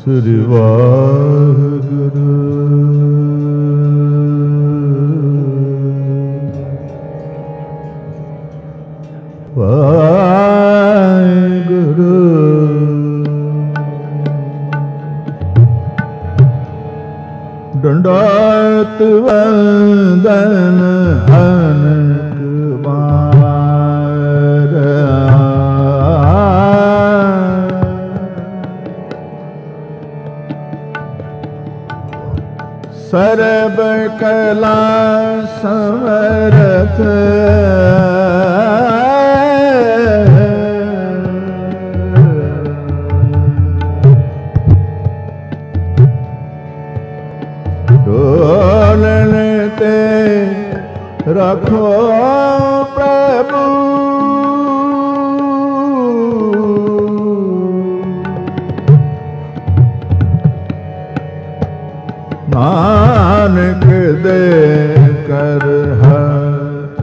श्री वाहिगुरु। वाहिगुरु दंडवत वंदन अनक बार। सर्व कला समर्थ डोलते रखो प्रभु। नानक दे कर हाथ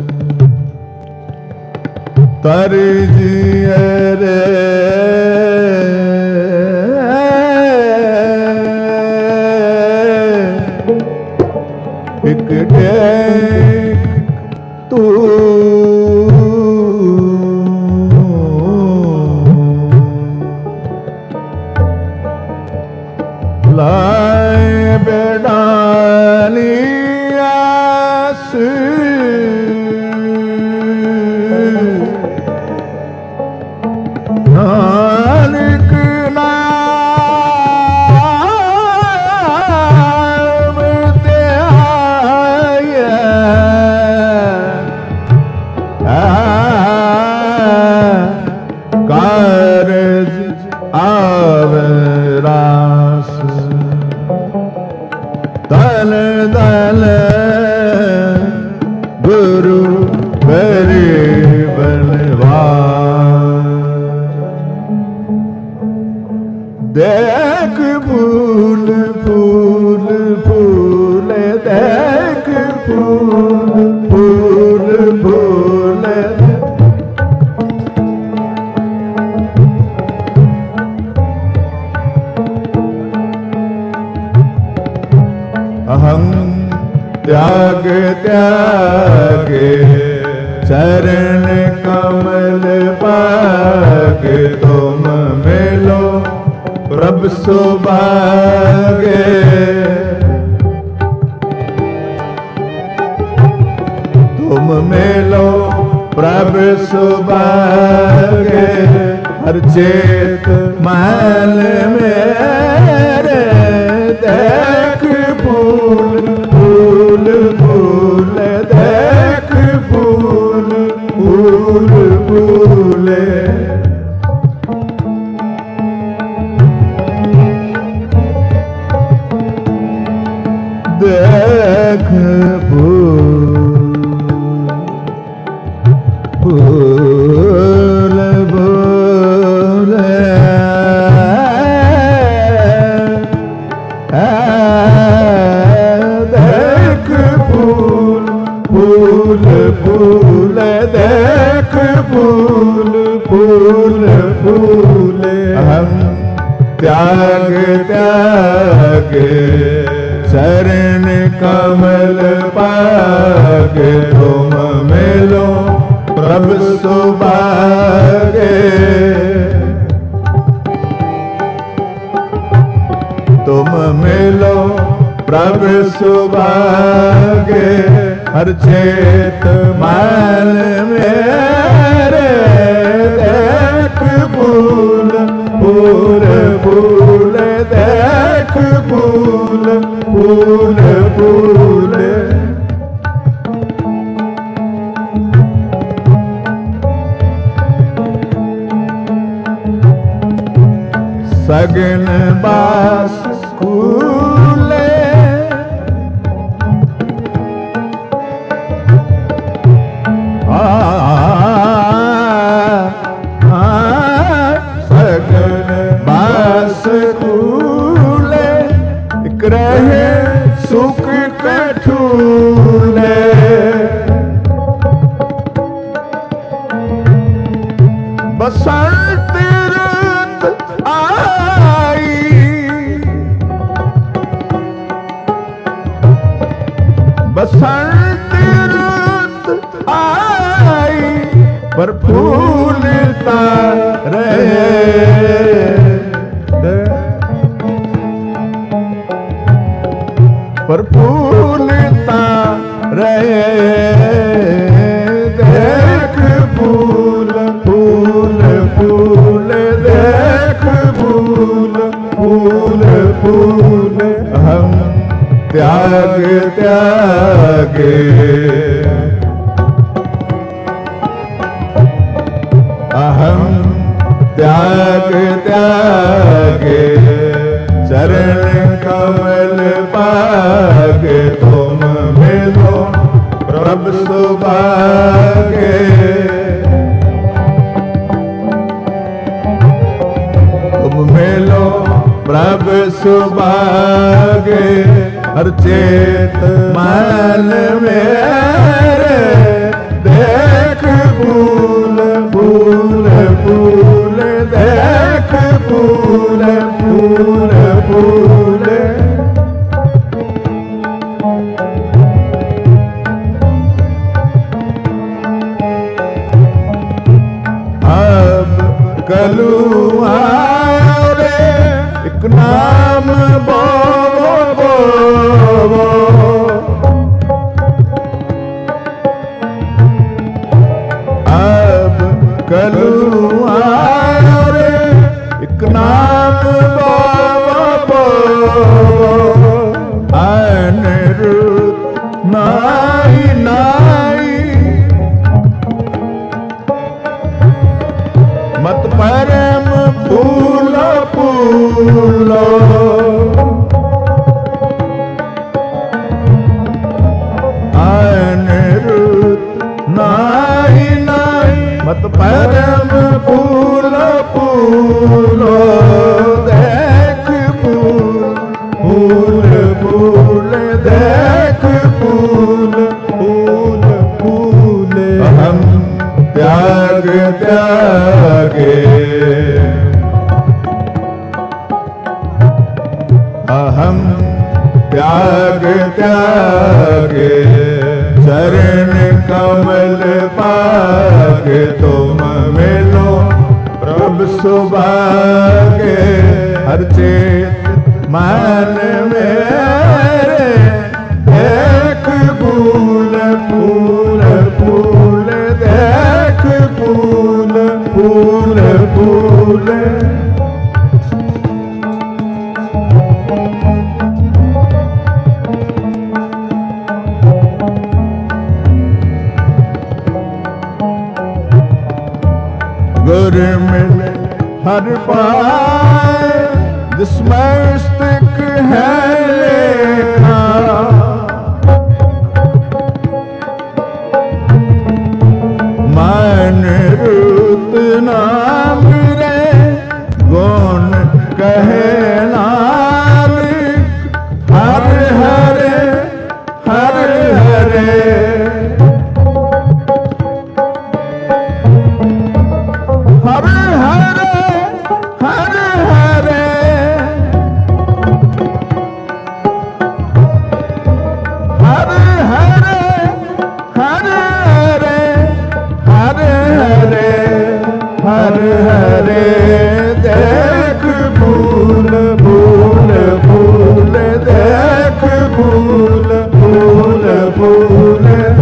तरजिए रे एक टेक तू लाए बेडालियास नानक नाम ते आया कारज आवरास। दल दल गुरु बरे बलवान। देख फूल फूल फूल देख फूल फूल फूल। अहम त्याग त्यागे चरण कमल पाग। तुम मिलो प्रभु सुभागे। तुम मिलो प्रभु सुभागे। हर चेत महल मेरे देख फूल फूल फूल देख फूल फूल फूले। देख फूल फूल फूले। देख फूल फूल फूल देख फूल फूल फूले। हम त्याग त्याग चरण कमल पाग। तुम मिलो प्रभु सुभागे। तुम मिलो प्रभु सुभागे। हर चेत माल मेरे देख फूल फूल फूल देख फूल फूल फूल। सगन बास कूले सगन बास कूले। रहे सुख कठूले। बसंत रुत आई प्रफुल्लता रहे प्रफुल्लता रहे देख फूल फूल फूल देख फूल फूल फूल हम त्याग त्यागे अहम त्याग त्यागे चरण कमल पागे तुम मिलो प्रभु सुभागे तुम मिलो प्रभु सुभागे हर चेत मन मेरे देख फूल फूल फूल देख फूल फूल फूल अब कलुआ रे एक नाम बो अब कलुआ रे एक नाम बो अनिरुद्ध नाई नाई मत परम फूल फूलो नाई नाई मत परम फूल फूलो देख फूल फूल फूल देख फूल फूल फूल हम त्याग त्यागे अहम त्याग त्यागे चरण कमल पागे तुम मिलो प्रभु सुभागे हर चेत मन मेरे देख फूल फूल फूल देख फूल फूल फूल गुर मिले हर पाए जिस मस्तक है लेखा मन रुत नाम रे गुण कहे नानक हर हरे हर हरे हरे हरे हरे हरे हरे हरे हरे हरे हरे हरे हरे देख फूल फूल फूल देख फूल फूल फूल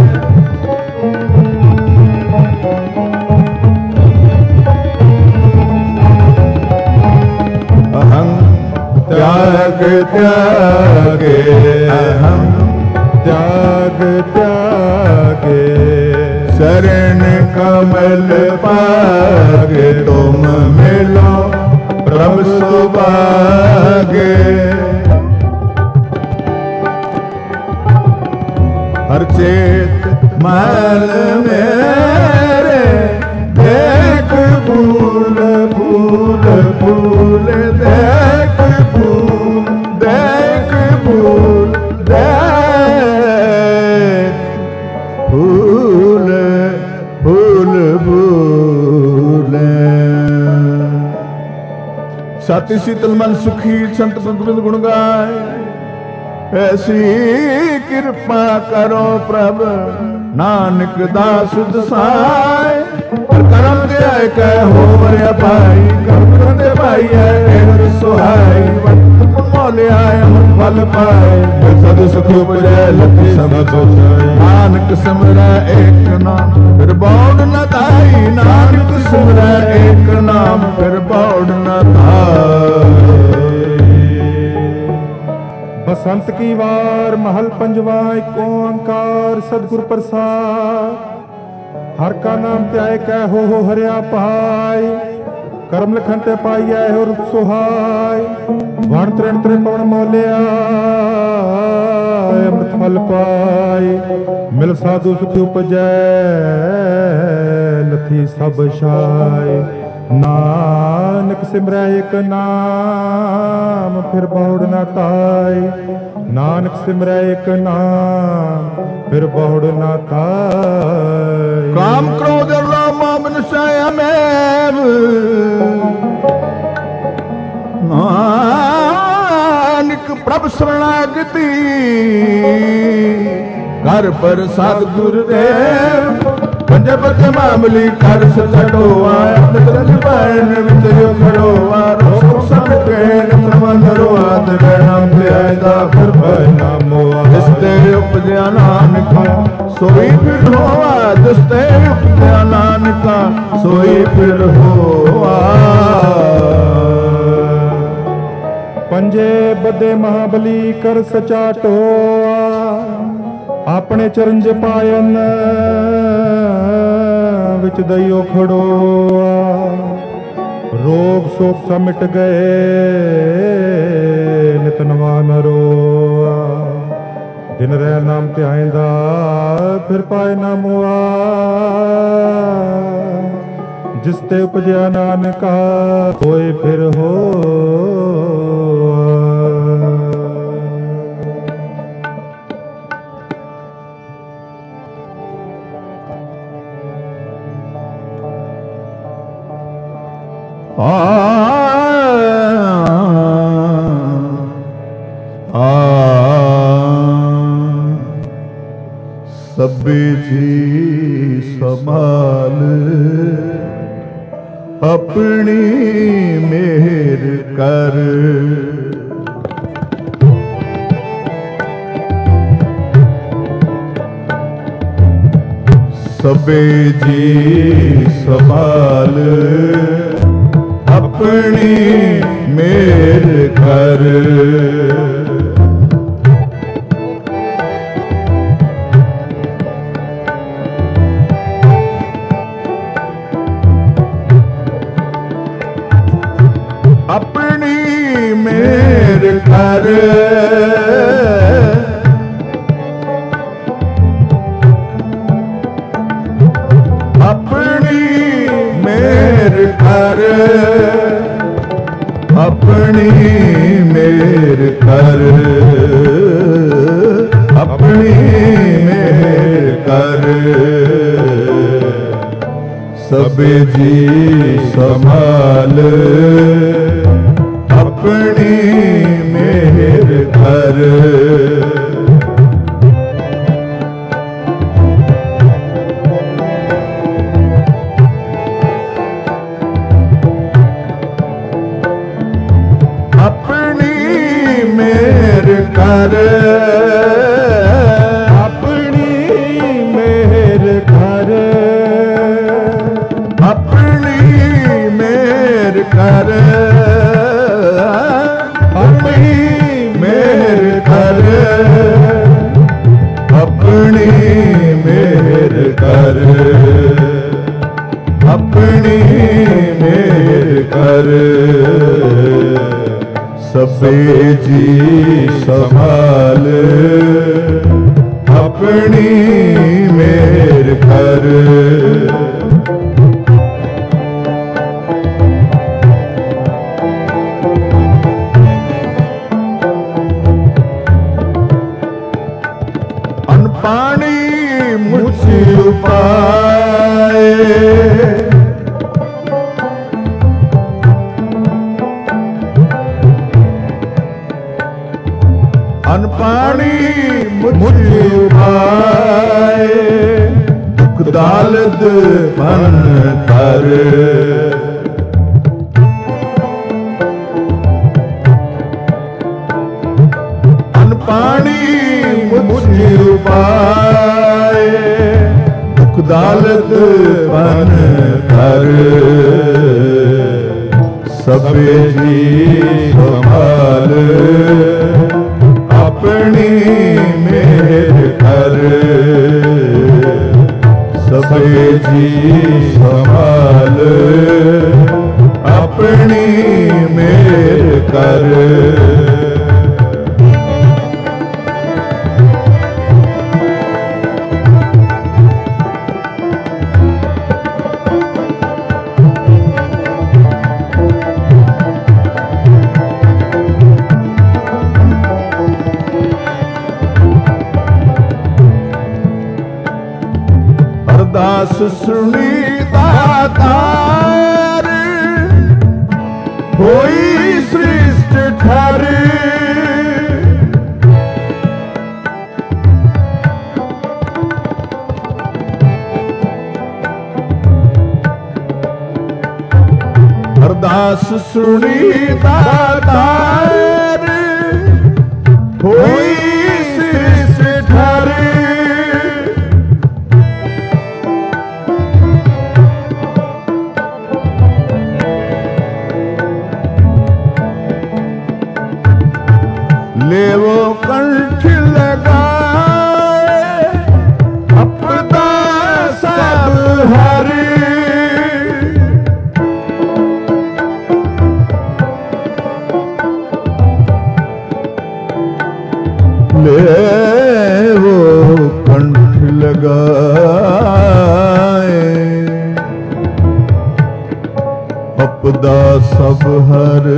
त्याग त्यागे अहम त्याग त्यागे शरण कमल पागे तुम मिलो प्रभु सुभागे हर चेत मन मेरे देख फूल फूल फूल देख फूल देख फूल देख फूल फूल फूल साथी शीतल मन सुखी संत गोविंद गुण गाए ऐसी कृपा करो प्रभु नानक दास दसाए ਕਰਮ ਤੇ ਆਏ ਕਹਿ ਹੋਵਰਿਆ ਭਾਈ ਕਰਮ ਕਰੰਦੇ ਭਾਈ ਹੈ ਇਹ ਸੁਹਾਈ ਵੰਤ ਮੋਲਿਆ ਅਮਰ ਫਲ ਪਾਏ ਸਦ ਸੁਖ ਉਪਜੈ ਲਖੀ ਸਦਾ ਸੋਚਾਈ ਨਾਨਕ ਸਿਮਰੈ ਏਕ ਨਾਮ ਫਿਰ ਬੌੜ ਨ ਧਾਈ ਨਾਨਕ ਸਿਮਰੈ ਏਕ ਨਾਮ ਫਿਰ ਬੌੜ ਨ ਧਾਈ। बसंत की वार महल पंजवा एक ओंकार सतगुर प्रसाद हर का नाम त्याय कह हो हरिया पाई करम लिखन ते पाई हो रूप सुहाय वण त्रण त्रे पवन मोलिया अमृत फल पाई मिल साधु सुख उपजै लथी सब छाय नानक सिमरै एक नाम फिर बहुड़ न ताय नानक सिमरै एक नाम फिर बहुड़ न ताय। काम क्रोध लोभ मोह निश्चयमेव नानक प्रभ शरणागति कर पर सतगुरुदेव पंजे पते मामली कर सचोआ नित पैन विच जो खड़ोआ रोक सके नित मंदरो आद नाम ते आयदा फिर भय नामोआ जिसते उपजया नानका सोई फिर होआ जिसते उपजया नानका सोई फिर होआ। पंजे बदे महाबली कर सचाटोआ अपने चरण ज पायन विच दइयो खड़ोआ रोग शोक सा मिट गए नित नवा न रोआ दिन रह नाम ध्याइंदा फिर पाए ना मुआ जिस ते उपजया नानका होए फिर हो। सबे जी संभाल अपनी मेहर कर सबे जी संभाल अपनी मेहर कर अपनी मेहर कर अपनी मेहर कर अपनी मेहर कर अपनी मेहर कर सबे जी संभाल अपनी मेहर कर अपनी मेहर कर अपनी मेहर कर अपनी मेहर कर अपनी मेहर कर अपनी मेहर कर अपनी मेहर कर सबे जी संभाल अपनी मेहर कर पानी मुझे पाए अन पानी मुझे पाए दुख दालद मन कर अन पानी मुझ उपाय दुख दालद मन कर सबे जी संभाल अपनी मेहर कर सबे जी संभाल अपनी मेहर कर अरदास सुनी दातार होई सृष्ट ठार अरदास सुनी दातार होई सृष्ट ठार ले वो कंठ लगाए अपना सब हरे ले वो कंठ लगाए अपदा सब हर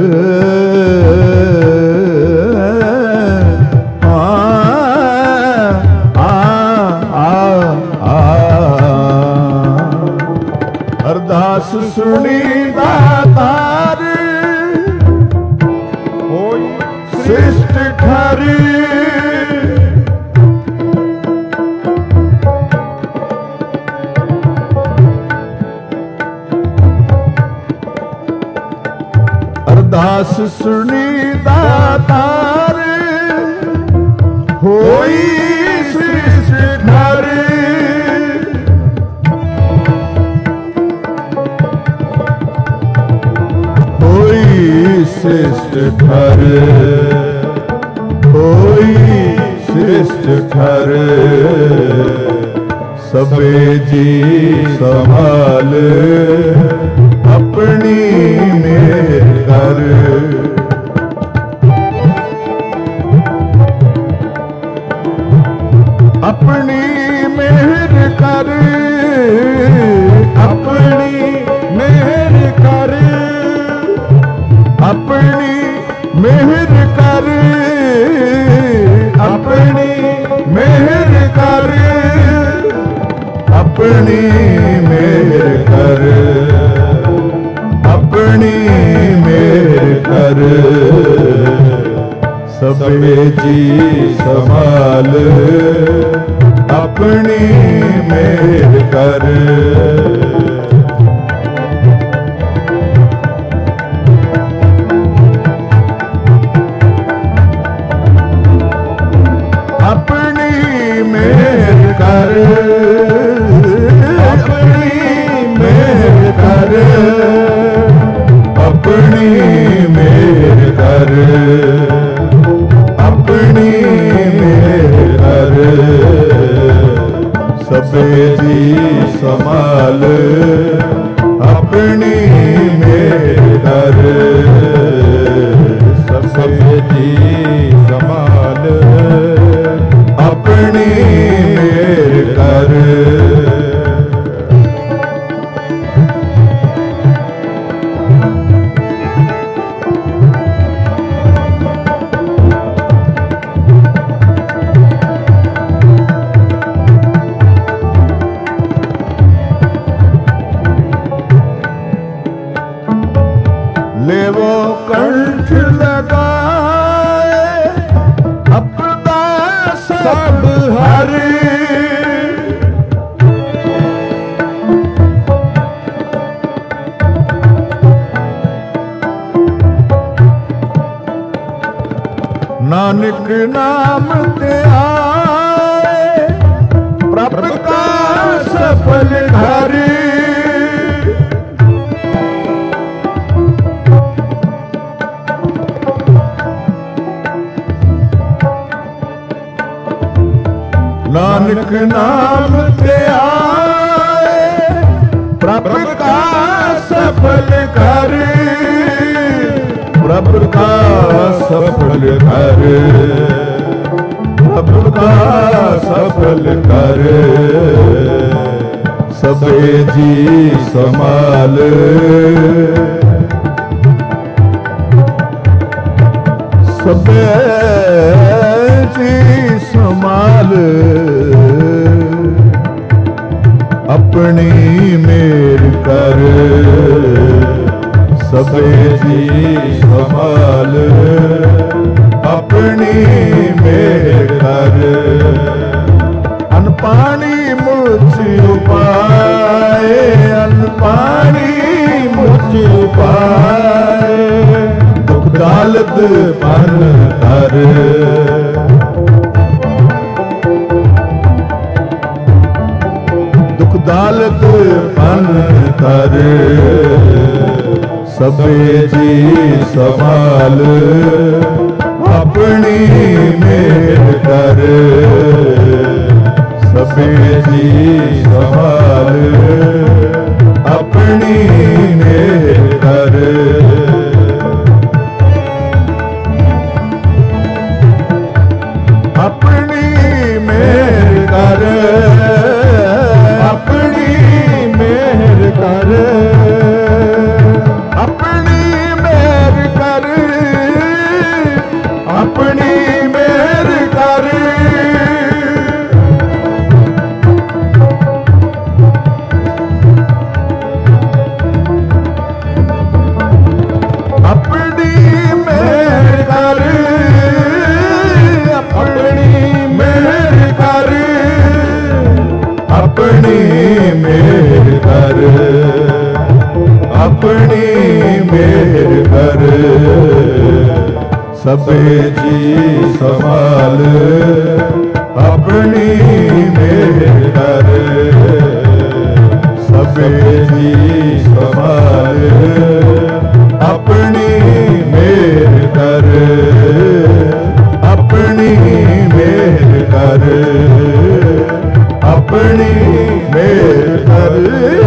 अरदास सुनी दातार होई सृष्ट ठार अरदास सुनी दातार होई सृष्ट ठार श्रेष्ठ ठार होई श्रेष्ठ ठार सबे जी संभाल अपनी मेहर कर अपनी मेहर कर अपनी मेहर कर अपनी मेहर कर अपनी मेहर कर अपनी मेहर कर अपनी मेहर कर सबे जी संभाल अपनी मेहर कर अपनी मेहर कर अपनी मेहर कर अपनी मेहर कर अपनी मेहर कर सबे जी संभाल अपनी मेहर कर सबे जी संभाल अपनी मेहर कर ले वो कंठ लगाए अपना सब हरे नानक नाम ते आए प्रभ का सफल घर। नानक नाम ते आए प्रभ का सफल घर। प्रभु का सफल कर, प्रभु का सफल कर। सबे जी संभाल, सबे जी संभाल। अपनी मेर कर, सबे जी संभाल। अपनी मेर कर। अन्न पानी मुझ उपाए, अन्न पानी मुझ उपाए। दुख दालत पर कर, दुख दालत पन कर। सबे जी संभाल, अपनी मेर कर। सबे जी संभाल, अपनी मेर कर। अपनी मेर कर, अपनी मेर कर। अपनी मेर कर, अपनी मेर कर। अपनी मेर कर, अपनी मेर कर। अपनी मेर कर, अपनी मेर कर। सबे जी संभाल, अपनी मेर कर। सबे जी संभाल, अपनी मेर कर। अपनी मेर कर, अपनी मेर कर।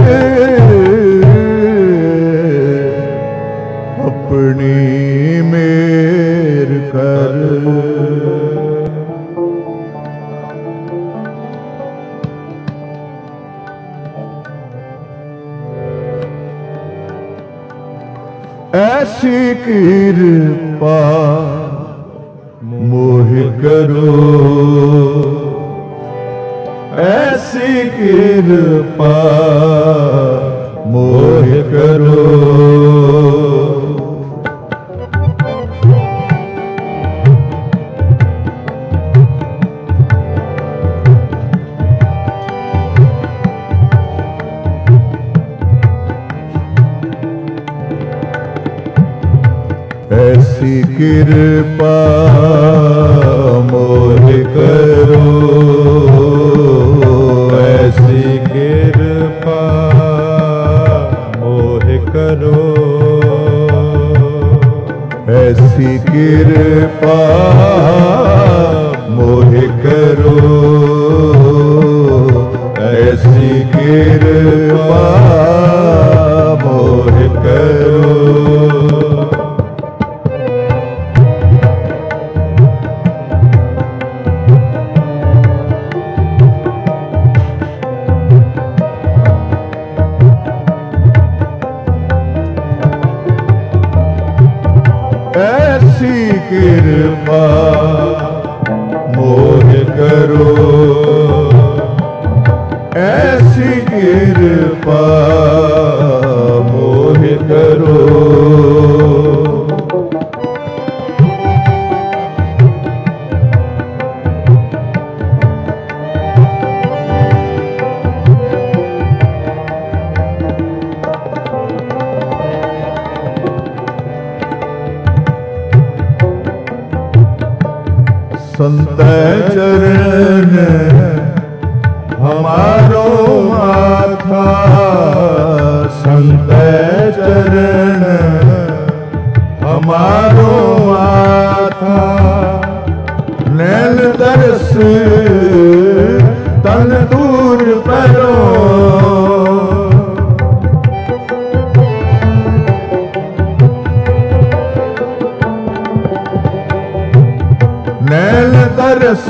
अपनी मेर कर। ऐसी कृपा मोह करो, ऐसी कृपा मोह करो। ऐसी कृपा मोह करो, ऐसी कृपा मोह करो। ऐसी कृपा मोह करो, ऐसी कृपा मोह करो। ऐसी कृपा मोह करो, ऐसी कृपा मोह करो। संत चरण हमारो माथा, संत चरण हमारो माथा, नैन दर्श तन दूर परो, नैन दर्श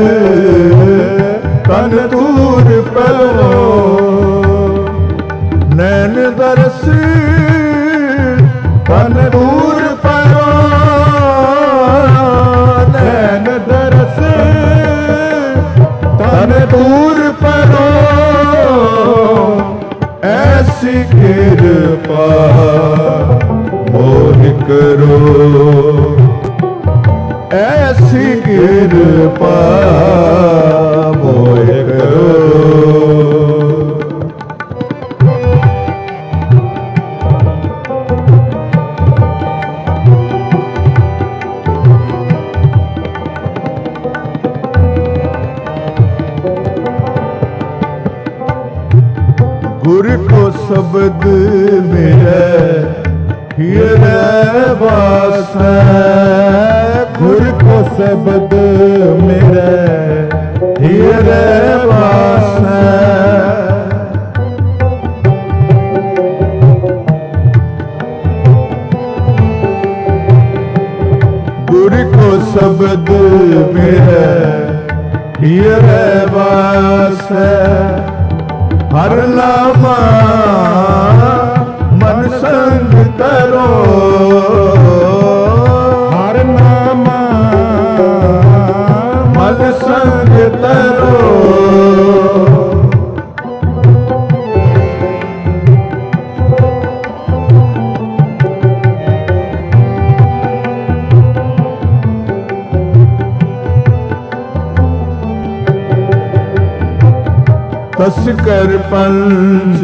तन दूर परो, नैन दर्श तन दूर परो, नैन दर्श तन दूर परो, ऐसी कृपा मोहि करो, ऐसी कृपा मोहि करो। गुरु को शब्द मेरे हीरे वास, गुरु को शब्द मेरे हीरे वास, गुरु को शब्द मेरे हीरे वास, हर नामा मन संग करो, हर नामा मन संग करो, तस्कर पंच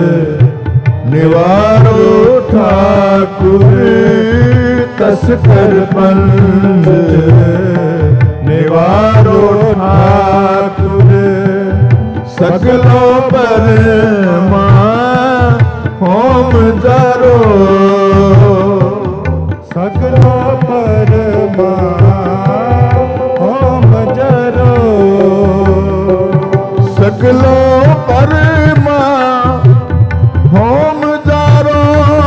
निवारो ठाकुर, तस्कर पंच निवारो ठाकुर, सगलों पर मां होम जारो, सगलों पर मां होम जारो, सगलों परमा होम जारो,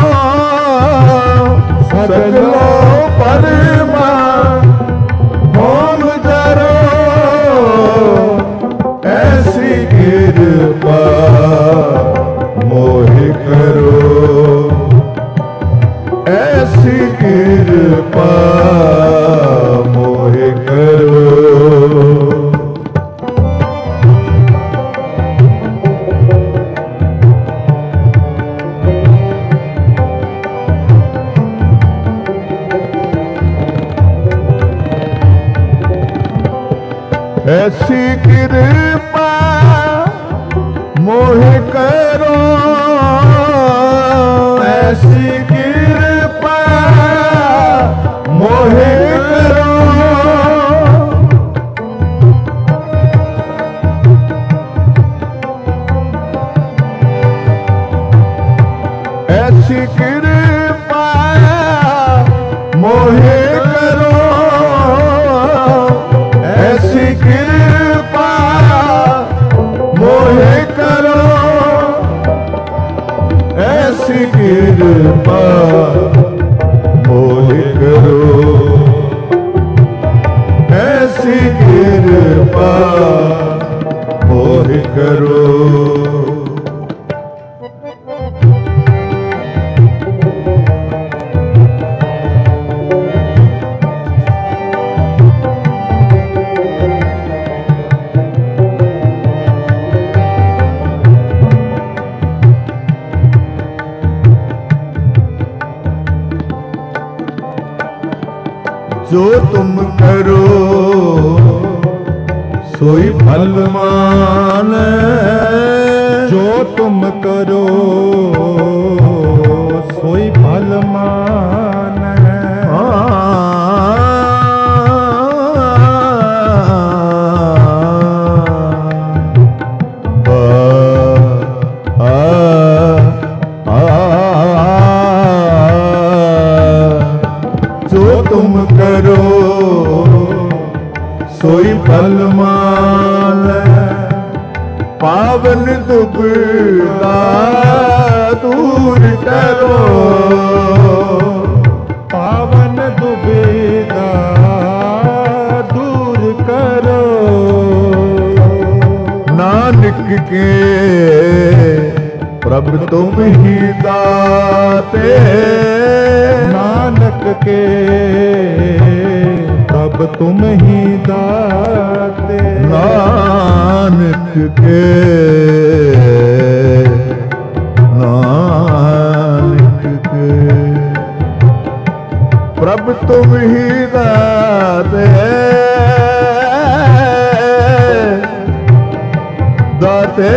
सगलों परमा होम जारो, ऐसी कृपा मोहि करो, ऐसी कृपा मोहि करो। ऐसी कृपा मोहि करो, ऐसी कृपा मोहि करो, ऐसी कृपा मोहि करो, ऐसी कृपा मोहि करो, ऐसी कृपा मोहि करो, ऐसी कृपा मोहि करो। जो तुम करो सोई फल माने, जो तुम करो सोई फल माने, सोई फल मालै पावन दुबदा दूर करो पावन दुबदा दूर करो नानक के प्रभु तुम ही दाते नानक के प्रभु तुम ही दाते नानक के प्रभु तुम ही दाते दाते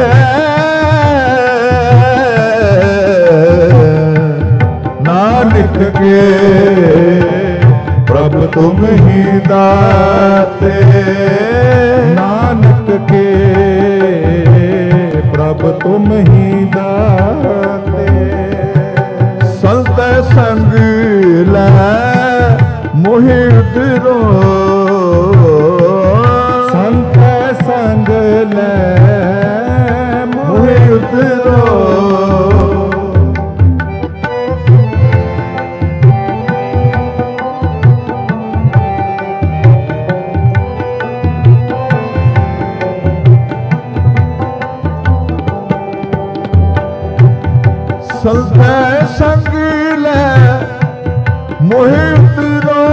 नानक के प्रभु तुम ही दाते नानक के प्रभु तुम ही दाते संत संग लै मोहि उतरो संत संग लै मोहि उतरो संत संग लै मोहि उतरो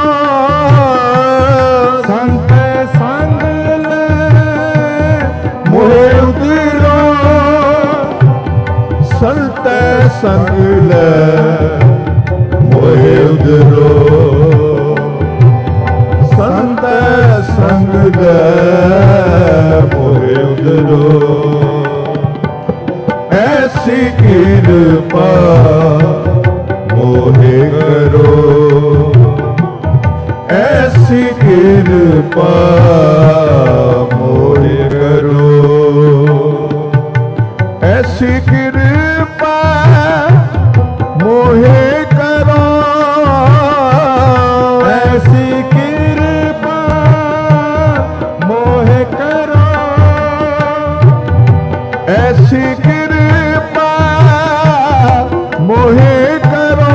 संत संग लै मोहि उतरो संत संग लै मोहि उतरो संत संग लै मोहि उतरो ऐसी कृपा मोहे करो ऐसी कृपा मोहे करो ऐसी कृपा मोहे करो ऐसी कृपा मोहे करो ऐसी कृपा मोहे करो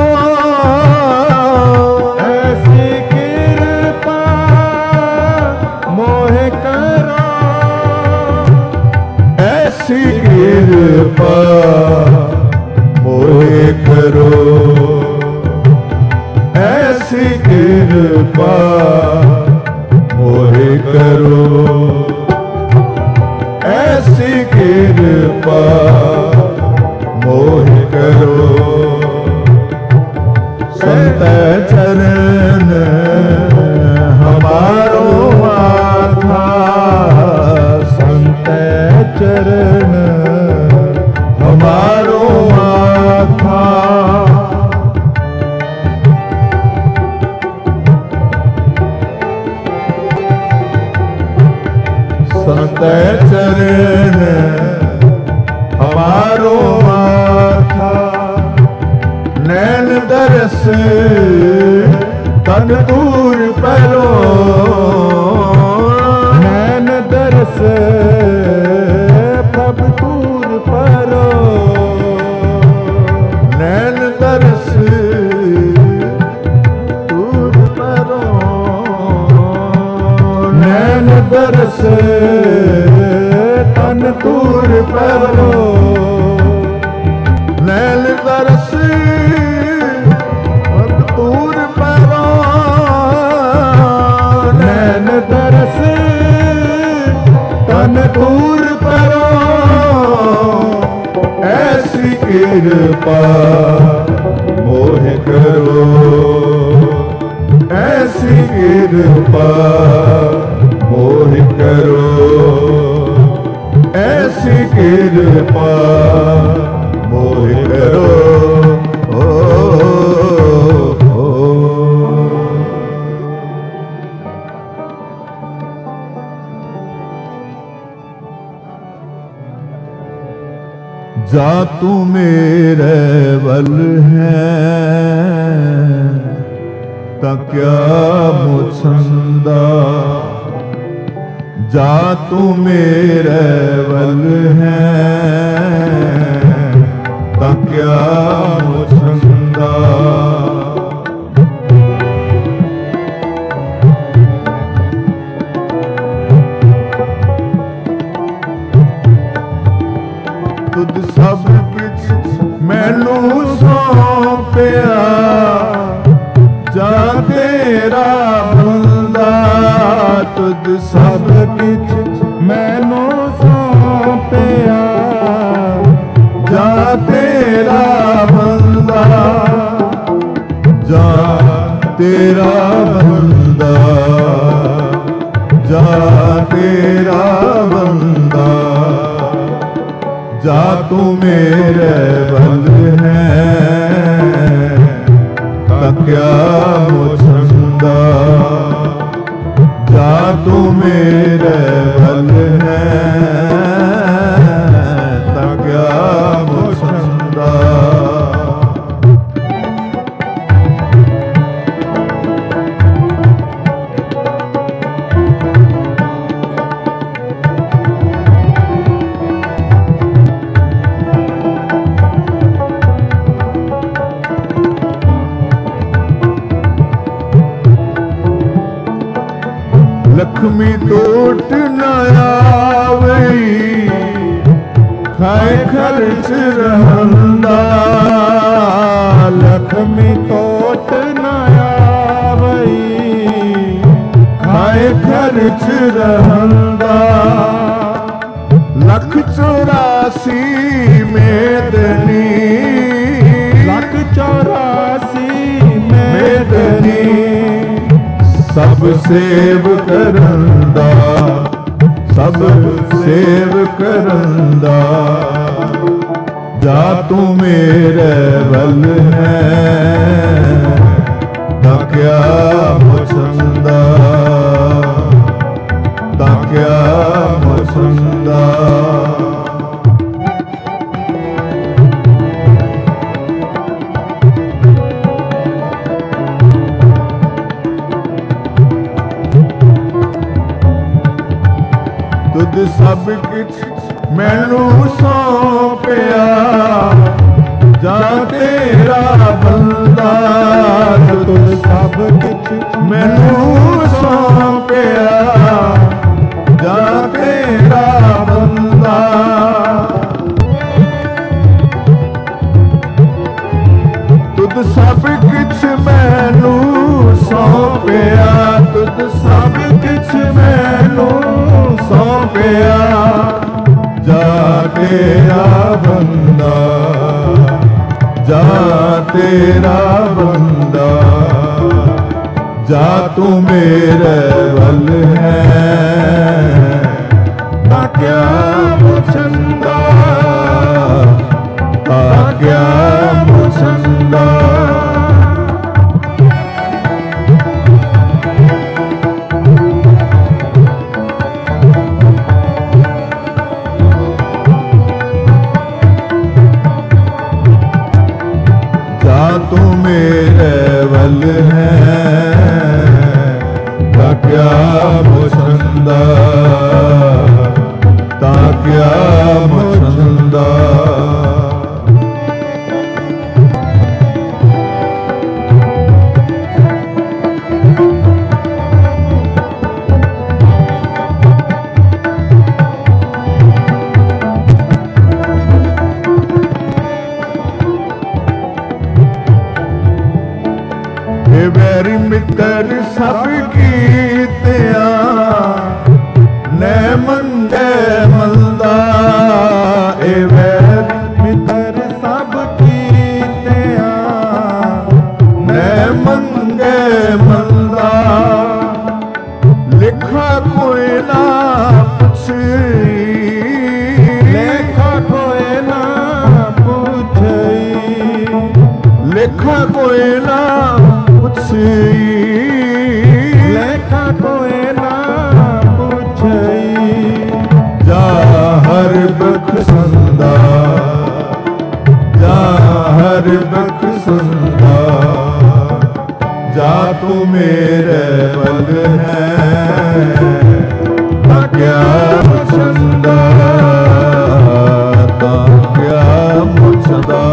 ऐसी कृपा मोहे करो ऐसी कृपा मोहे करो ऐसी कृपा मोहे करो ऐसी कृपा मोहे करो संत चरण हमारो माथा संत चरण हमारो माथा संत चरण हमारो माथा नैन दरस तन दूर परो नैन दरस प्रभु दूर परो नैन दरस दूर परो नैन दरस तन दूर परो नैन दरस दूर परो नैन दरस तन दूर परो ऐसी कृपा मोहे करो ऐसी कृपा मोहे करो ऐसी कृपा मोहे करो जा तू मेरे बल है ਤਾਂ ਕਿਆ ਮੁਛੰਦਾ। ਜਾ ਤੂੰ ਮੇਰੇ ਵੱਲ ਹੈ ਤਾਂ ਕਿਆ ਮੁਛੰਦਾ। ਤੁਧ ਸਭ ਕੁਛ ਮੈਨੂੰ ਸੌਂਪਿਆ, ਜਾ ਤੇਰਾ ਬੰਦਾ। ਤੁਧ ਸਭ ਕੁਛ ਮੈਨੂੰ ਸੌਂਪਿਆ, ਜਾ ਤੇਰਾ ਬੰਦਾ। ਜਾ ਤੇਰਾ ਬੰਦਾ, ਜਾ ਤੇਰਾ ਬੰਦਾ। ਜਾ ਤੂੰ ਮੇਰੇ ਵੱਲ ਹੈ ਤਾਂ ਕਿਆ ਮੁਛੰਦਾ। ਜਾ ਤੂੰ ਮੇਰੇ ਵੱਲ ਹੈ ਤਾਂ ਕਿਆ ਮੁਛੰਦਾ। ਲਖਮੀ ਟੋਟ ਨਾ ਆਵਈ, ਖਾਏ ਖਰਚ ਰਹੰਦਾ। ਲਖਮੀ ਟੋਟ ਨਾ ਆਵਈ, ਖਾਏ ਖਰਚ ਰਹੰਦਾ। ਲੱਖ 84 ਮੇਦਨੀ, ਲੱਖ 84 ਮੇਦਨੀ। ਸਭ ਸੇਵ ਕਰਨ ਦਾ, ਸਭ ਸੇਵ ਕਰਨ ਦਾ। ਜਾ ਤੂੰ ਮੇਰੇ ਵੱਲ ਹੈ ਤਾਂ ਕਿਆ ਮੁਛੰਦਾ। ਤਾਂ ਕਿਆ ਮੁਛੰਦਾ। ਤੁਧ ਸਭ ਕੁਛ ਮੈਨੂੰ ਸੌਂਪਿਆ, ਜਾ ਤੇਰਾ ਬੰਦਾ। ਤੁਧ ਸਭ ਕੁਛ ਮੈਨੂੰ ਸੌਂਪਿਆ, ਜਾ ਤੇਰਾ ਬੰਦਾ। ਤੁਧ ਸਭ ਕੁਛ ਮੈਨੂੰ ਸੌਂਪਿਆ, ਤੁਧ ਸਭ ਕੁਛ ਮੈਨੂੰ ਸੌਂਪਿਆ। ਜਾ ਤੇਰਾ ਬੰਦਾ, ਜਾ ਤੇਰਾ ਬੰਦਾ। ਜਾ ਤੂੰ ਮੇਰੇ ਵੱਲ ਹੈ ਤਾਂ ਕਿਆ ਮੁਛੰਦਾ। ਤਾਂ ਕਿਆ ਮੁਛੰਦਾ। ਤੂੰ ਮੇਰੇ ਵੱਲ ਹੈ ਤਾਂ ਕਿਆ ਮੁਛੰਦਾ। ਤਾਂ ਕਿਆ ਮੁਛੰਦਾ। ਵੈਰੀ ਮਿੱਤਰ ਸਭ ਕੀਤਿਆ, ਨੈ ਮੰਗੇ ਮੰਦਾ। ਇਹ ਵੈਰੀ ਮਿੱਤਰ ਸਭ ਕੀਤਿਆ, ਨੈ ਮੰਗੇ ਮੰਦਾ। ਲਿਖਾ ਕੋਈ ਨਾ ਪੁੱਛੀ, ਲੇਖਾ ਕੋਈ ਨਾ ਪੁੱਛਈ। ਲਿਖਾ ਕੋਈ ਨਾ ਲੇਖਾ ਕੋਈ ਨਾ ਪੁੱਛਈ। ਜਾ ਹਰ ਬਖਸ਼ੰਦਾ, ਜਾ ਹਰ ਬਖਸ਼ੰਦਾ। ਜਾ ਤੂੰ बल है ता क्या मुझदा ता क्या मुझदा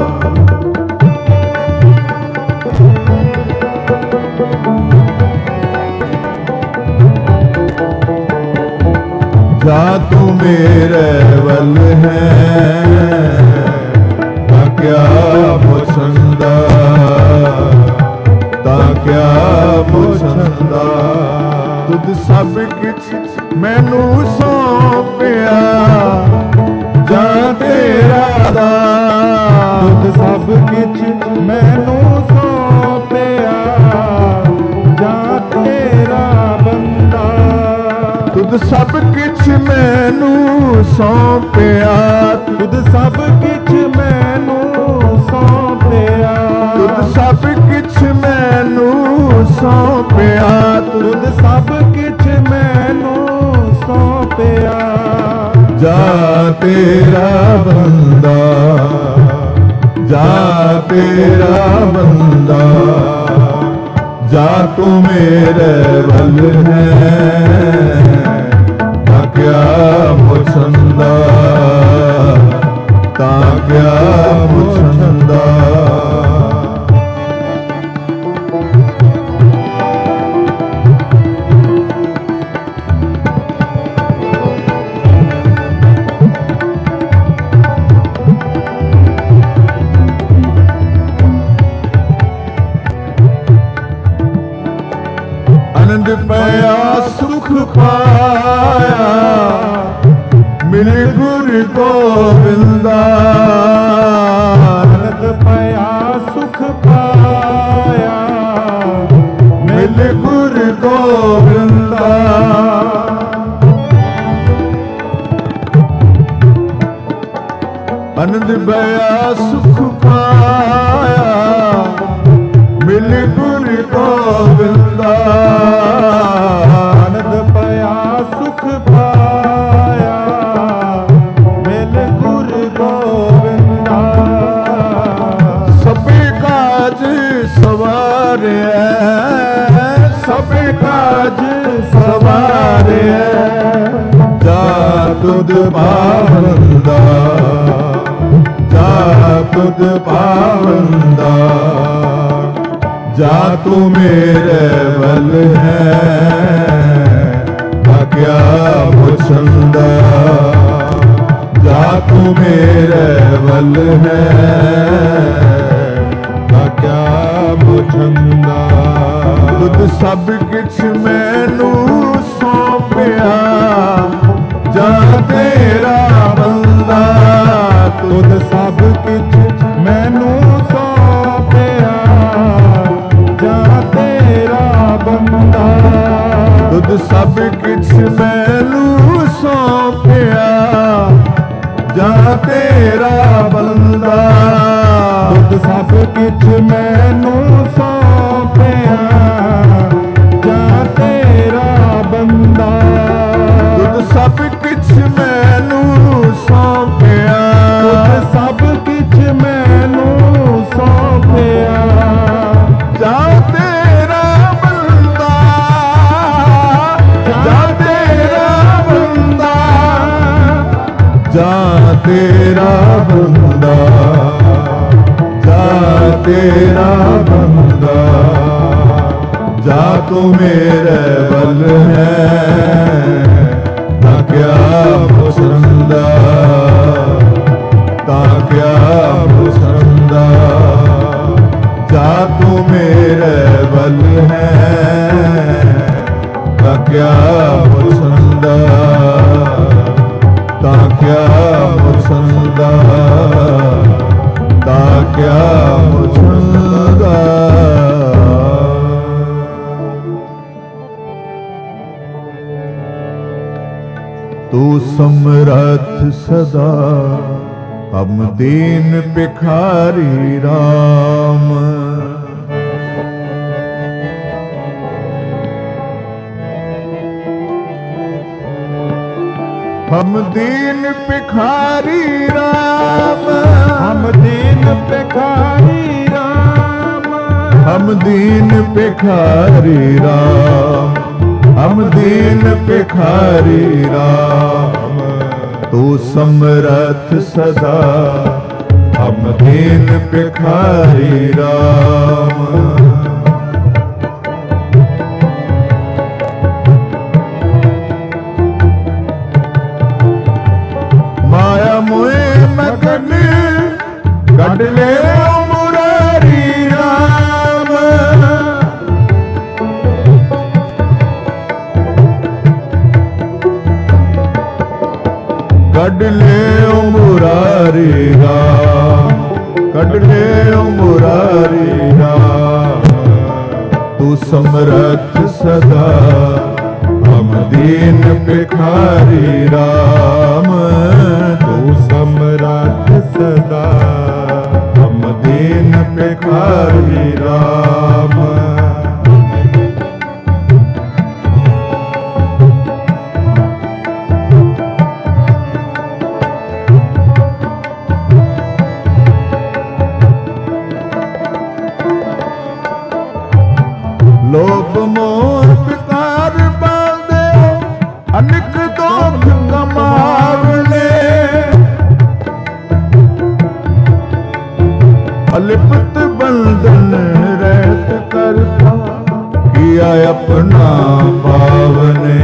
जा तू मेरे बल है ता क्या मुझदा ता क्या मुझदा तुद सब किछ मैनू सौंपिया जा तेरा दा तुद सब किछ मैनू सौंपिया जा तेरा बंदा तुद सब किछ मैनू सौंपिया तुद सब किछ मैनू सौंपिया तुद सब किछ मैनू सौंपिया तुद सब किछ मैनू सौंपिया जा तेरा बंदा जा तेरा बंदा जा तू मेरे बल है ता क्या मुझदा ता क्या मुझदा आनंद पाया सुख पाया मिले गुरु गोविंदा आनंद पाया सुख पाया मिले गुरु गोविंदा आनंद पाया सुख पाया मिले गुरु गोविंदा आनंद पाया सुख पाया मिल गुरु गोविंदा सबे काज सवारिया सबे काज सवारिया जा तुद पावंदा जा तुद पावंदा जा तू मेरे बल है ता क्या मुझदा जा तू मेरे बल है ता क्या मुझदा तुद सब किछ मैनू सौंपिया जा तेरा बंदा तुद सब किछ मैनू सौंपिया जा तेरा बंदा तुद सब किछ मैनू सौंपिया जा तेरा बंदा तुद सब किछ मैनू सौंपिया जा तेरा बंदा तुद सब किछ मैनू सौंपिया तुद सब किछ मैनू सौंपिया जा तेरा बंदा जा तेरा बंदा जा तेरा बंदा जा तेरा बंदा जा तू मेरे बल है ता क्या मुझदा ता क्या मुझदा जा तू मेरे बल है ता क्या मुझदा ता क्या मुझदा ता क्या मुझदा तू समर्थ सदा हम दीन भिखारी राम हम दीन भिखारी राम हम दीन भिखारी राम हम दीन भिखारी राम, हम दीन भिखारी राम, तू समर्थ सदा, हम दीन भिखारी राम। माया मोहे मगन कढ ले मुरारी राम, कढ ले मुरारी राम, कढ ले मुरारी राम, तू समर्थ सदा, हम दीन भिखारी राम, तू समर्थ सदा, हम दीन भिखारी राम। लोभ मोह विकार बांधे, अनेक दोख कमावले, अलिप्त बंधन रहत करता, किया अपना पावने।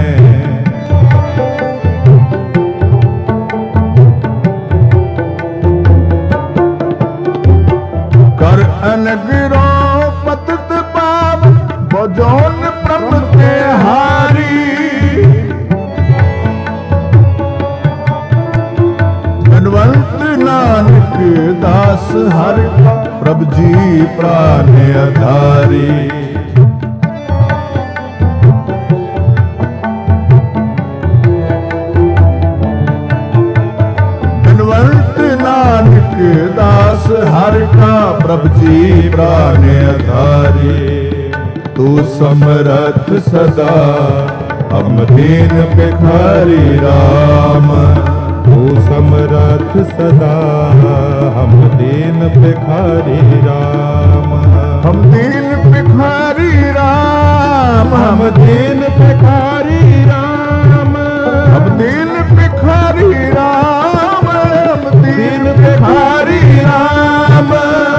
कर अनगिरो पतित पाव, बजौन ब्रह्म के हारी, धनवंत नानक दास हरि, प्रभु जी प्राण आधारी। धनवंत नानक दास हरि का, प्रभु जी प्राण आधारी। तू समर्थ सदा, हम दीन भिखारी राम, तू समर्थ सदा, हम दीन भिखारी राम, हम दीन भिखारी राम, हम दीन भिखारी राम, हम दीन भिखारी राम, हम दीन भिखारी राम।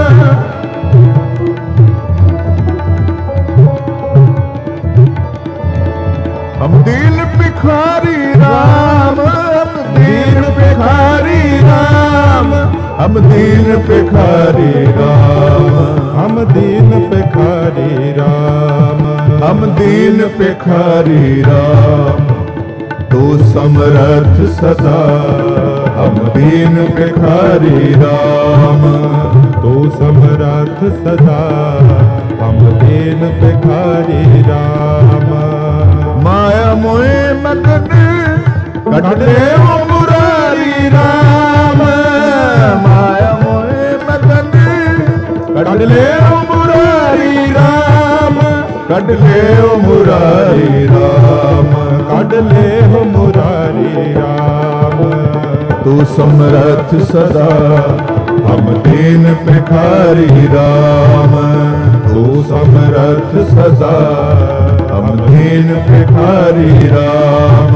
हम दीन भिखारी राम, हम दीन भिखारी राम, हम दीन भिखारी राम, हम दीन भिखारी राम, हम दीन भिखारी राम, तू समर्थ सदा, हम दीन भिखारी राम, तू समर्थ सदा, हम दीन भिखारी राम। माया मोहे मगन कढ ले मुरारी राम, माया मोहे मगन कढ ले मुरारी राम, कढ ले मुरारी राम, कढ ले मुरारी राम, तू समर्थ सदा, हम दीन भिखारी राम, तू समर्थ सदा, हम दीन भिखारी राम।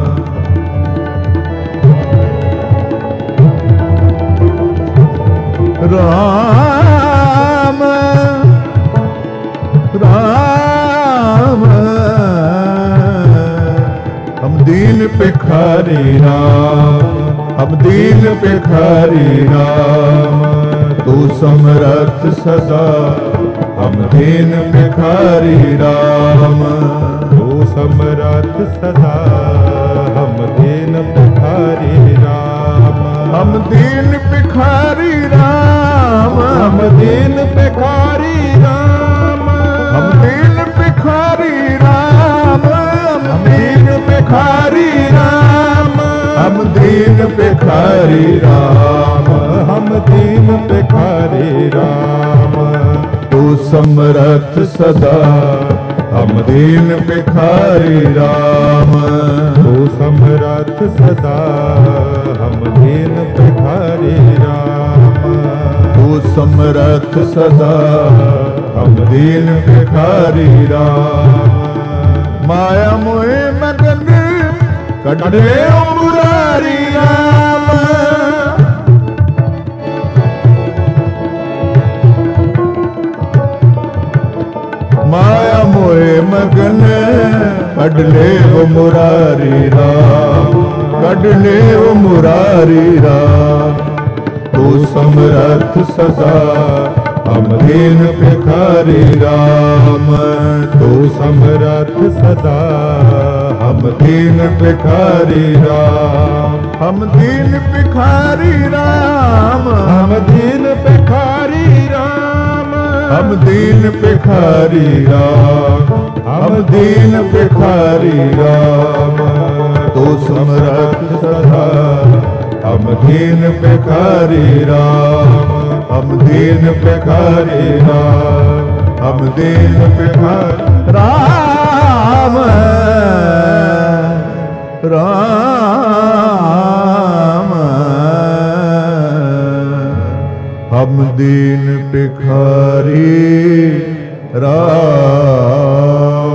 राम राम, हम दीन भिखारी राम, हम दीन भिखारी राम, तू समर्थ सदा, हम दीन भिखारी राम, तू समर्थ सदा, हम दीन भिखारी राम, हम दीन भिखारी राम, हम दीन भिखारी राम, हम दीन भिखारी राम, हम दीन भिखारी राम, हम दीन भिखारी राम, हम दीन भिखारी राम, तू समर्थ सदा, हम दीन भिखारी राम, तू समर्थ सदा, हम दीन भिखारी राम, तू समर्थ सदा, हम दीन भिखारी राम। माया मोहे मगन कटे मुरारी राम। माया मोहे मगन कटले वो मुरारी राम। कटले वो मुरारी राम। तू समर्थ सदा हम दीन भिखारी राम। तू समर्थ सदा हम दीन भिखारी राम। हम दीन भिखारी राम। हम दीन भिखारी राम। हम दीन भिखारी राम। हम दीन भिखारी राम। तू समर्थ सदा हम दीन भिखारी राम। हम दीन भिखारी राम। हम दीन भिखारी राम। राम हम दीन भिखारी राम।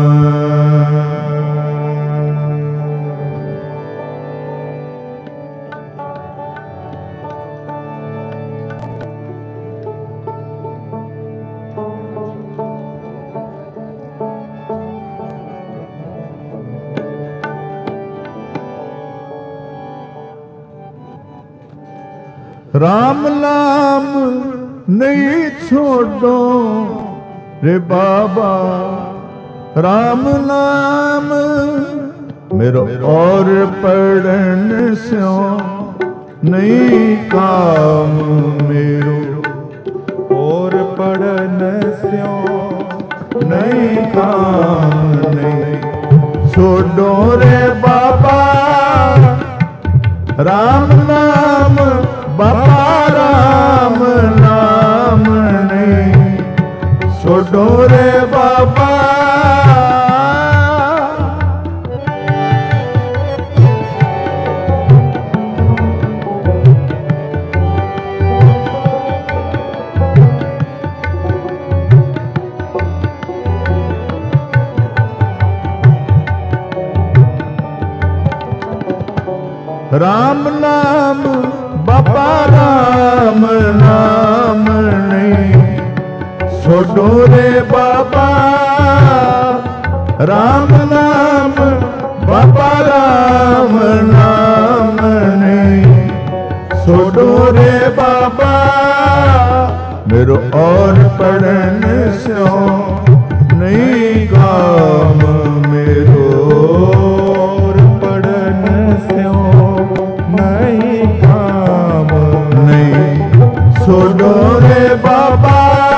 राम नाम नहीं छोड़ो रे बाबा। राम नाम मेरो और पढ़न से नहीं काम मेरो। और पढ़न स्यो नहीं काम नहीं। छोड़ो रे बाबा राम नाम। बाबा राम नाम नहीं छोड़ो रे बाबा। राम नाम बाबा राम नाम नहीं छोड़ो रे बाबा। राम नाम बाबा राम नाम नहीं छोड़ो रे बाबा। मेरो और पढ़न से नहीं काम मेरो। और पढ़न स्यो नहीं काम नहीं छोड़ो रे बाबा।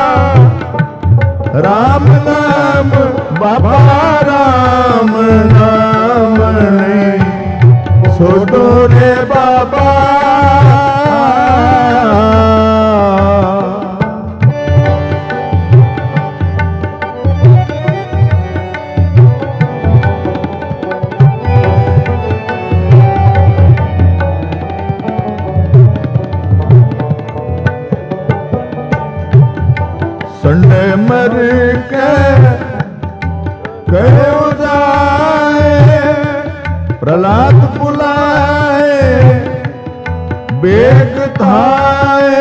राम नाम बाबा राम नाम नहीं छोड़ो रे बाबा। संडे मर के कहो जाए प्रहलाद बुलाए बेग थाए।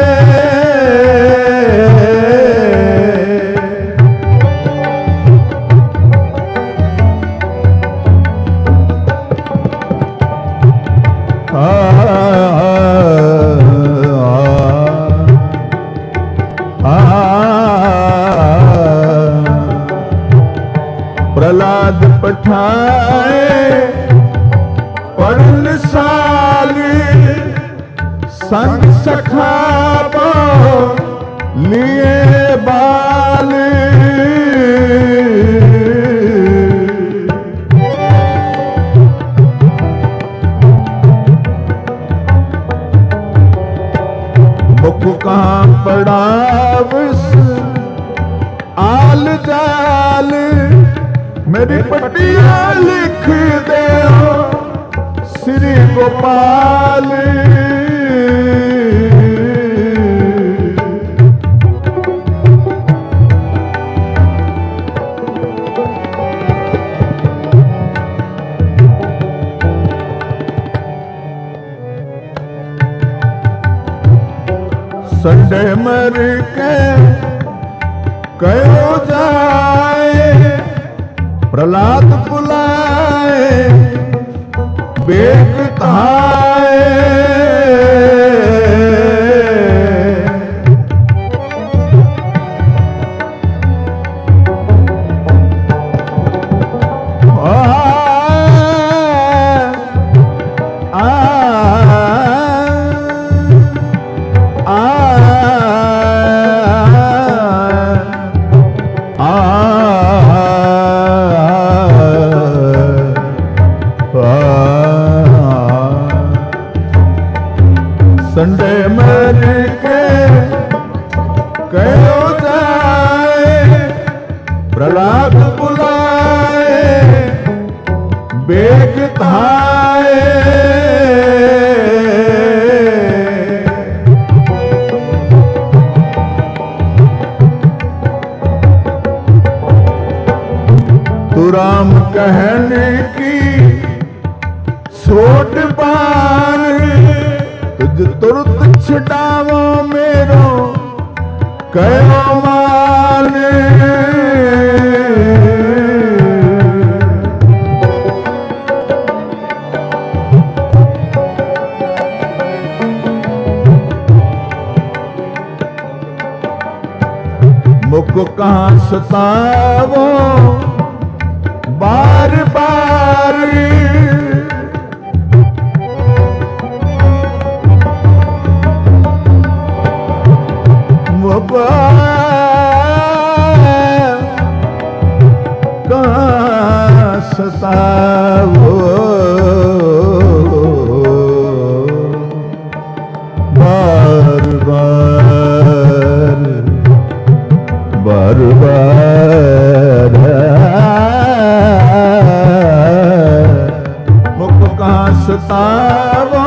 प्रहलाद पठाए पढ़न साल संग सखा लिए बाल। मुख कहाँ पड़ावस आल जाल। मेरी पट्टिया लिख दे श्री गोपाल। संडे मर के कयो जाए प्रहलाद बुलाए बेग धाए संडे मर के कयो जाए प्रहलाद बुलाए बेग धाए तू राम कहने की सोट बार तुझ तुरत छिटावो मेरो कयो मान मुख कहाँ सतावो बार बार कहाँ सतावो बार बार बार बार मुख कहाँ सतावो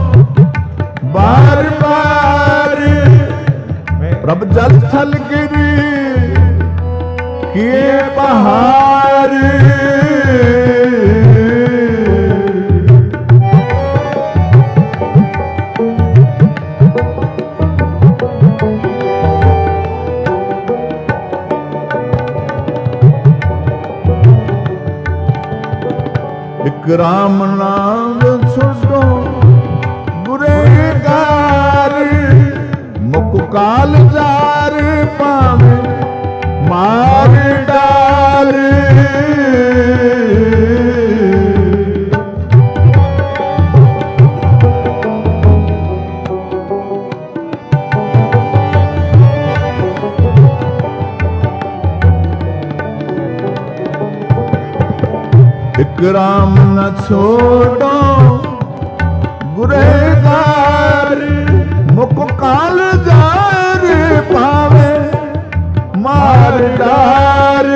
बार बार प्रभ जल थल गिरी किए बहार एक राम नाम छुड़ो गुरेगार मुख काल जार पावे मार डाल एक राम न छोड़ो गुरेगार मुख काल जार पावे मार डार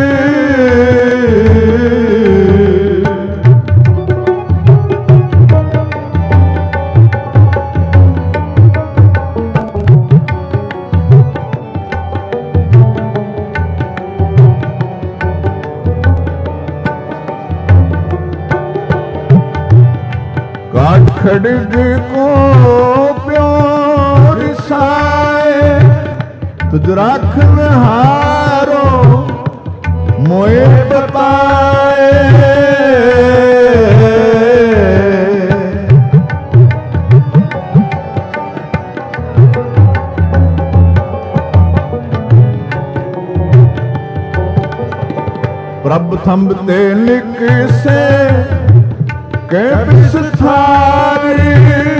काट खड़ग को प्योर साए तुझ राखन हारो मोए बताए प्रभ थंब ते लिख से के विस्तारी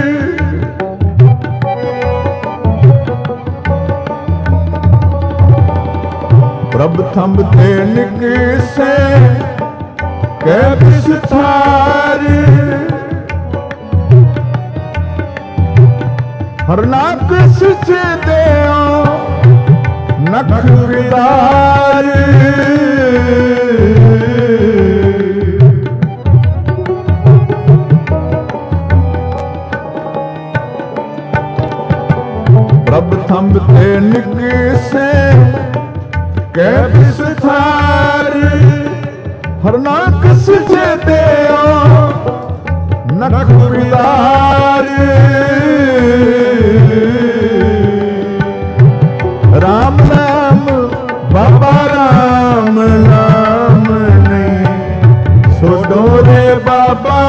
प्रभ थंब ते लिख से के विस्तारी हर नाक सिचे देओ नख विदार प्रभ थंब ते निक से के विस्तार हर नाक सिचे देओ नख विदार छोड़ो रे बाबा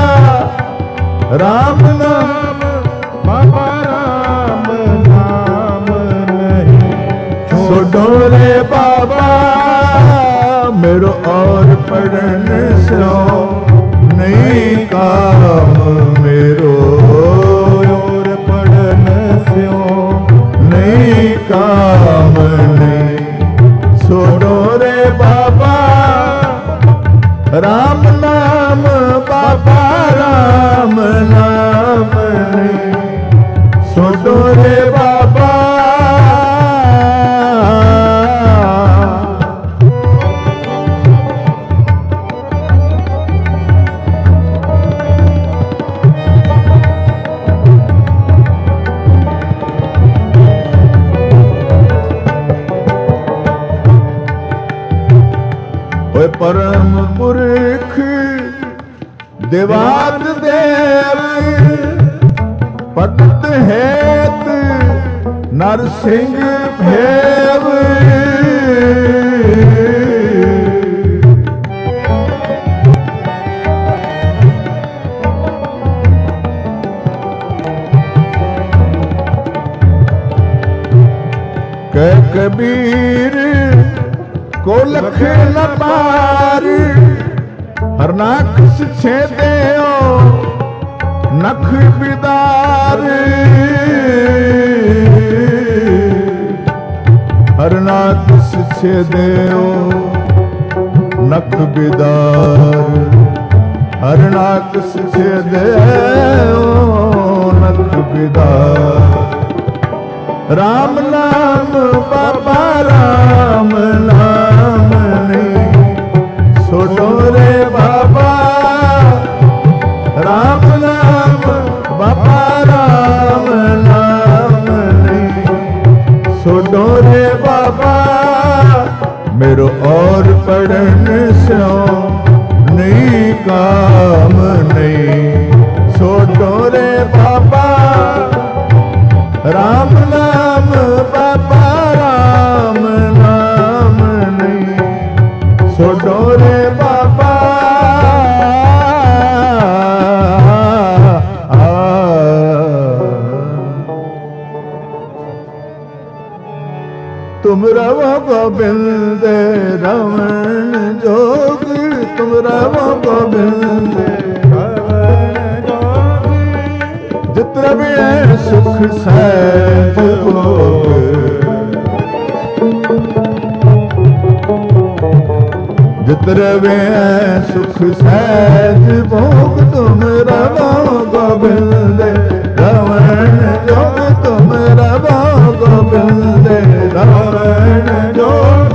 राम नाम, बाबा राम नाम नहीं छोड़ो रे बाबा मेरो और पढ़न से नहीं काम मेरो, और पढ़न से नहीं काम नहीं। छोड़ो रे बाबा राम नाम, बाबा राम नाम नहीं। छोड़ो रे बाबा परम पुरख देवात देव पटत हेत नरसिंह भेव। कह कबीर को लख न पार हर नाकस छेदे नख बिदार। हर नाकस छेदे नख बिदार। हर नाकस छेदे नख बिदार। राम नाम बाबा राम नाम नहीं। छोड़ो रे बाबा राम नाम, बाबा राम नाम नहीं। छोड़ो रे बाबा मेरो और पढ़न से नहीं काम नहीं। छोड़ो रे बाबा राम नाम, बाबा राम नाम नहीं। छोड़ो रे बाबा तुम रवो गोविंद रमण जोग। तुम रवो गोविंद जित्र भी है सुख सहज भोग। जित्र भी है सुख सहज भोग। तुम रवो गोविंद रमण जोग। तुम रवो गोविंद रमण जोग।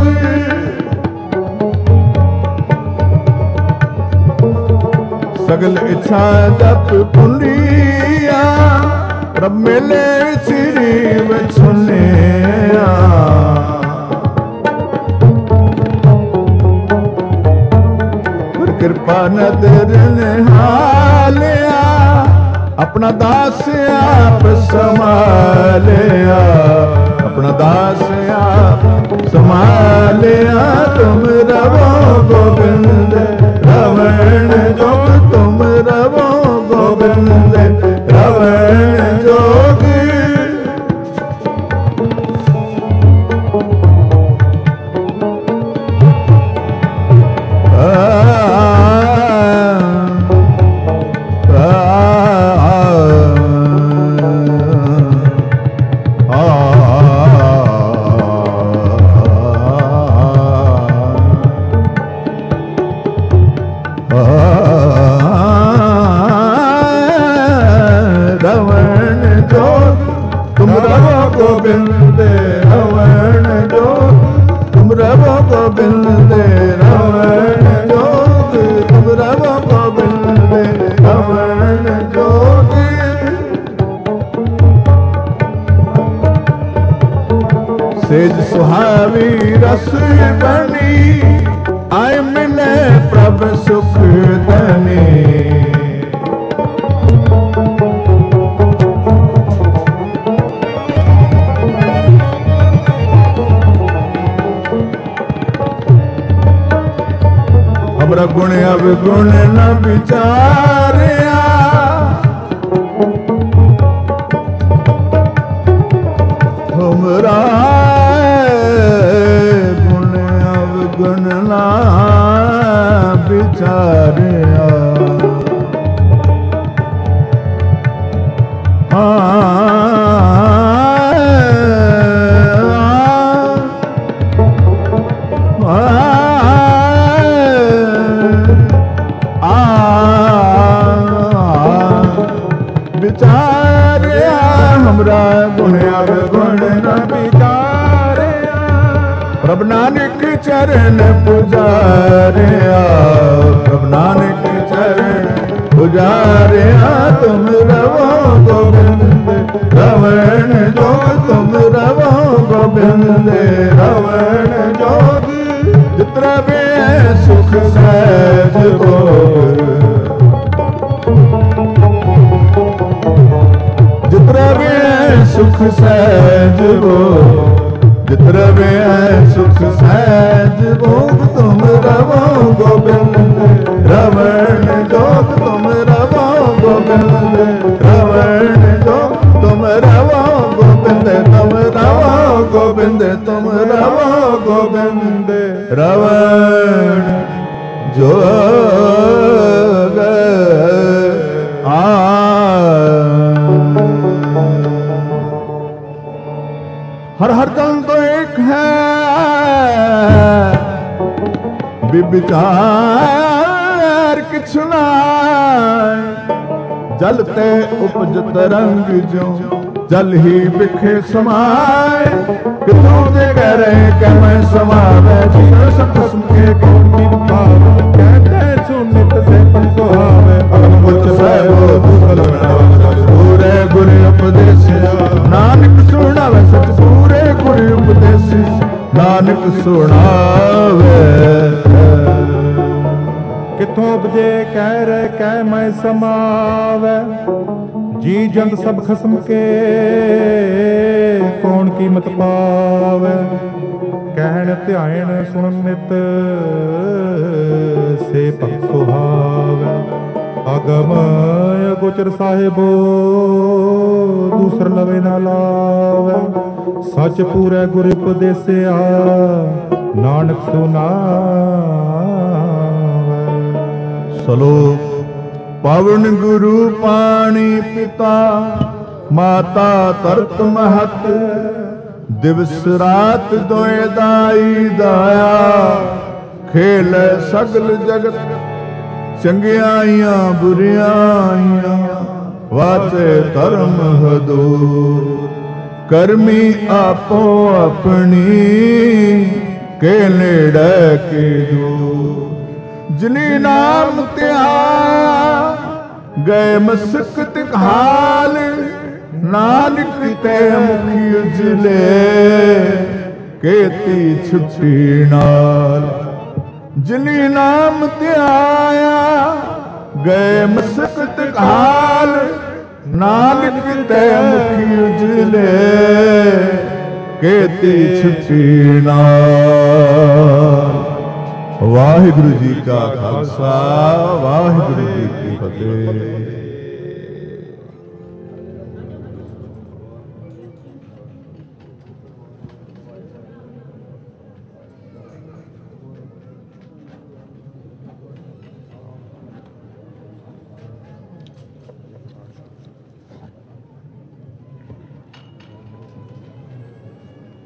सगल इच्छा जप पुलिया प्रभ मिले श्री वचनिया। कृपा नदर निहालिया अपना दास आप संभालिया। अपना दास आप संभालिया। तुम रवो गोविंद रमण जोग। तुम रवो गोविंद रमण जोग। गोविंद रमण जोग। तुम रवो गोविंद रमण जोग। तुम रवो गोविंद रमण जोग। सेज सुहावी रस बनी आय मिले प्रभ सुख धनी। अब हमरा गुण अवगुण न विचारिया हमरा गुण अवगुण न विचारिया विचारिया हमरा गुण अवगुण न विचारिया प्रभु नानक चरण पुजारिया प्रभु नानक चरण पुजारिया तुम रवो गोविंद रवण जो तुम रवो गोविंद रवण जोग जितना भी सुख सहज भोग जितना भी सुख सहज भोग जितना भी सुख सहज भोग तुम रवो गोविंद रवण जोग तुम रवो गोविंद रवण जोग तुम रवो गोविंद तुम रवो गोविंद तुम रवो गोविंद रवण जोग हर हर तन तो एक है विचार किछ नाय जलते उपजत रंग जो जल ही बिखे समाए कितों जे करे कि मैं समावे जीव सब सुखे कौन पाव कहते सुनित से पन सुहावे परम उच्च सहबो दुसल पूरे गुरु उपदेश नानक सुनावे सच पूरे गुरु उपदेश नानक सुनावे किथों उपजे कह रहे कह मैं समावे जी जंत सब खसम के कौन कीमत पावे कहन ध्यान सुन नित से भक्त सुहावे अगम अगोचर साहिबो दूसर लवे ना लावे सच पूरे गुरु उपदेसिया नानक सुनावे सलोक पावन गुरु पाणी पिता माता तरत महत दिवस रात दोए दाई दाया खेल सगल जगत चंगियाइयां बुरियाइयां वाचे धर्म हदूर करमी आपो अपनी के नेड़े के दूर जिनी नाम त्याया गए मसकत हाल नानक ते मुखी उजले केती छुट्टी नाल जिनी नाम त्याया गए मसकत हाल नानक ते मुखी उजले केती छुट्टी नाल। वाहिगुरु जी का खालसा वाहिगुरु जी की फतेह।